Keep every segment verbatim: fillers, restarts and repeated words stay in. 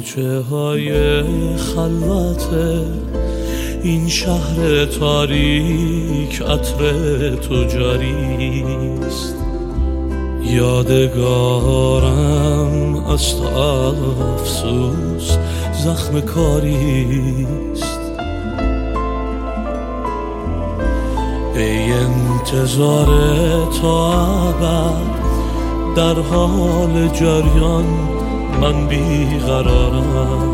کوچه های خلوت این شهر تاریک عطر تو جاریست. یادگارم از تو افسوس زخم کاریست. ای انتظار تا ابد در حال جریان من بیقرارم،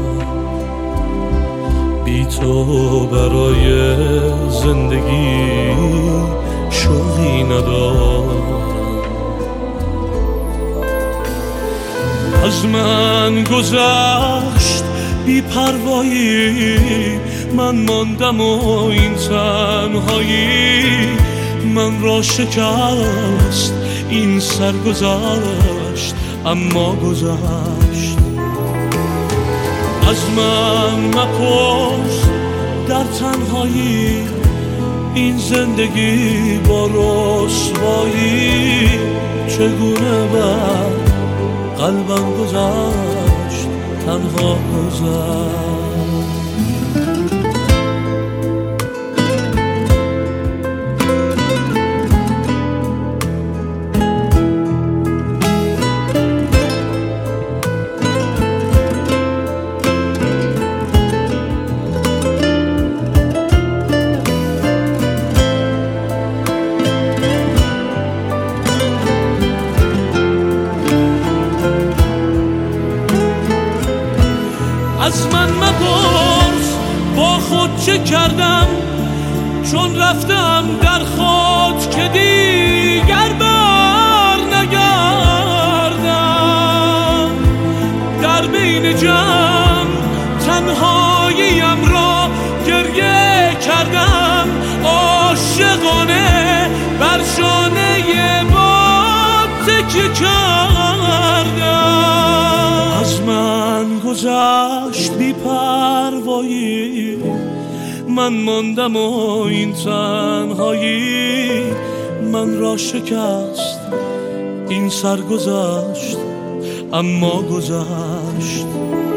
بی تو برای زندگی شوقی ندارم. از من گذشت بی پروایی، من ماندم و این تنهایی من را شکست. این سر گذشت اما گذشت. از من مپرس در تنهایی این زندگی با رسوایی چگونه بر قلبم گذشت تنها گذشت. از من مپرس با خود چه کردم، چون رفتم در خود که دیگر بر نگردم. در بین جمع تنهاییم را گریه کردم، عاشقانه بر شانه باد تکیه کردم. از من گذشت بی پروایی، من ماندم و این تنهایی من را شکست. این سر گذشت اما گذشت.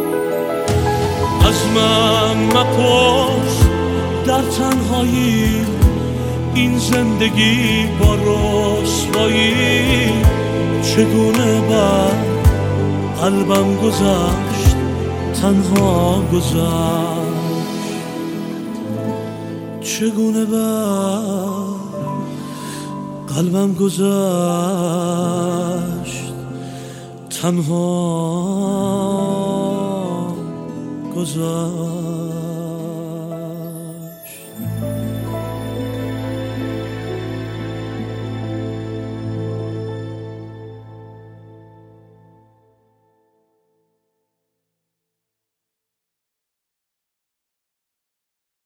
از من مپرس در تنهایی این زندگی با رسوایی چگونه بر قلبم گذشت تنها گذشت. چگونه بر قلبم گذشت تنها گذشت.